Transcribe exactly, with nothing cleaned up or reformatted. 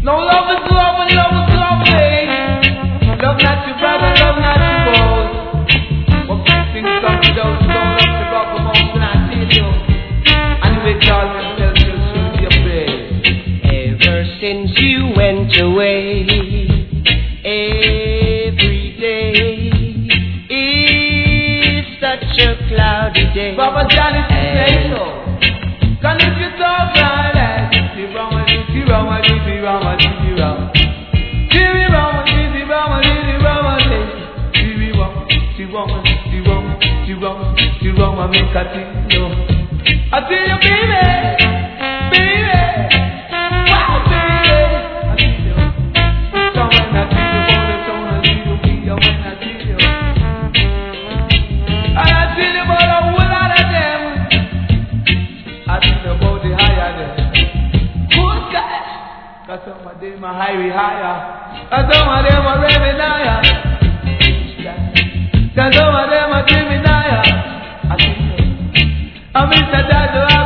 No love is love and love is lovely. Love not your brother, love not your boss. What big things come to those who don't love to rock the most and I tell you. And they call themselves your shoes, your praise. Ever since you went away, every day is such a cloudy day. Papa Johnny say so. Can if you talk like that, Dizzy Rama, Dizzy Rama, Dizzy Rama, Dizzy Rama, Dizzy Rama, Dizzy Rama, Dizzy Rama, Dizzy Rama, Dizzy Rama, Dizzy Rama, Dizzy Rama, Dizzy Rama, make a thing, yo. I tell you, baby, baby, wow, baby, I tell you, so when I tell you, boy, so when I tell you, be your when I tell you, and I tell you about a whole lot of them. I think about the higher there. Good guys. Cause some of them are high, higher. Cause some of them are raving higher. Cause some of them are dreaming higher. I think so. I'm Mister Dado.